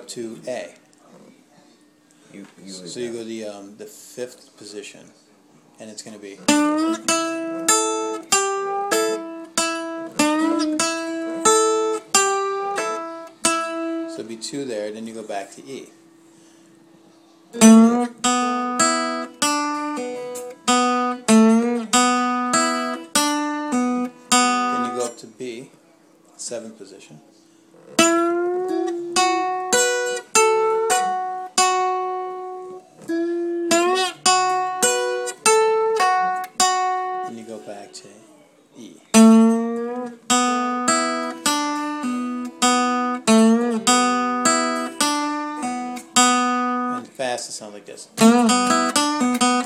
to A. So you go the fifth position, and it's going to be. So it'd be 2 there, then you go back to E. Then you go up to B, 7th position. Then you go back to E. And fast, it sounds like this.